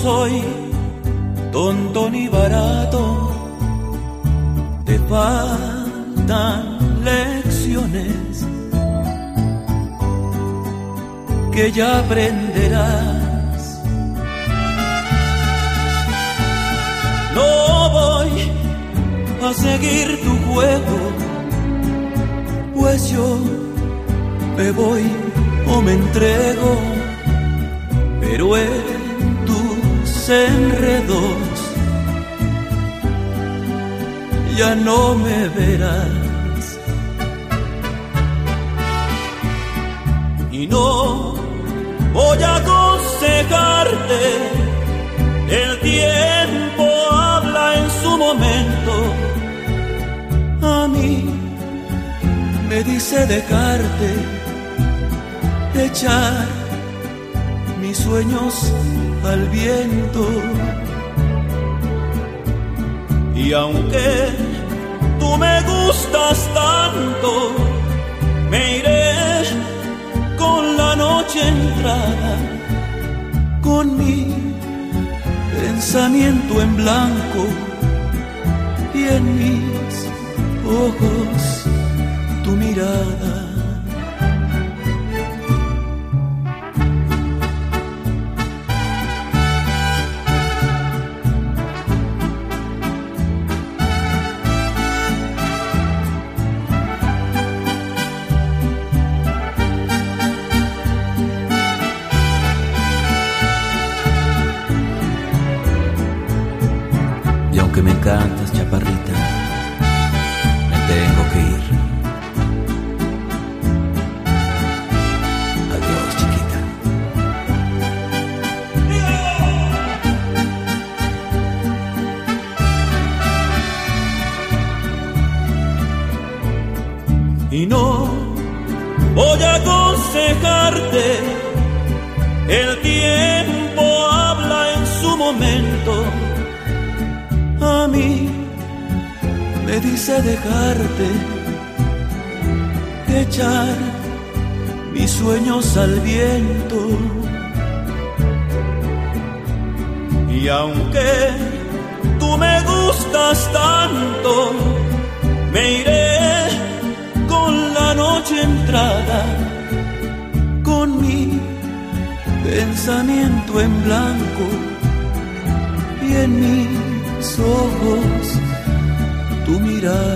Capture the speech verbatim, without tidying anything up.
soy tonto ni barato, te faltan lecciones que ya aprenderás. No voy a seguir tu juego, pues yo me voy o me entrego, pero en tus enredos ya no me verás. Y no voy a aconsejarte, el tiempo habla en su momento. A mí me dice dejarte, echar mis sueños al viento. Y aunque tú me gustas tanto, me iré con la noche entrada, con mi pensamiento en blanco y en mis ojos tu mirada. Y aunque me encantas, chaparrita, me tengo que ir. Adiós, chiquita. Y no voy a aconsejarte, el tiempo habla en su momento. A mí me dice dejarte, echar mis sueños al viento. Y aunque tú me gustas tanto, me iré con la noche entrada, con mi pensamiento en blanco y en mis ojos tu mirada.